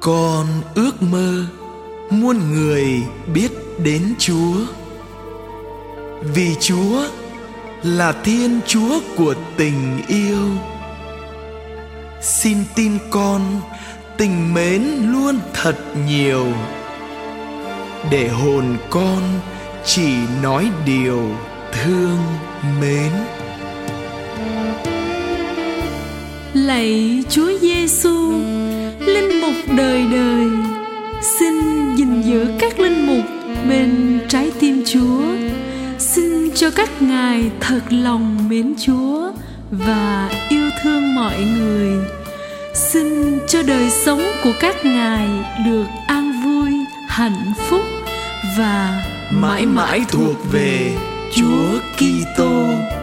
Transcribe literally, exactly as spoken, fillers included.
Con ước mơ muôn người biết đến Chúa, vì Chúa là Thiên Chúa của tình yêu. Xin tin con tình mến luôn thật nhiều, để hồn con chỉ nói điều thương mến. Lạy Chúa Giêsu, linh mục đời đời, xin gìn giữ các linh mục bên trái tim Chúa. Xin cho các ngài thật lòng mến Chúa và yêu thương mọi người. Xin cho đời sống của các ngài được an vui, hạnh phúc và mãi mãi thuộc về Chúa Kitô.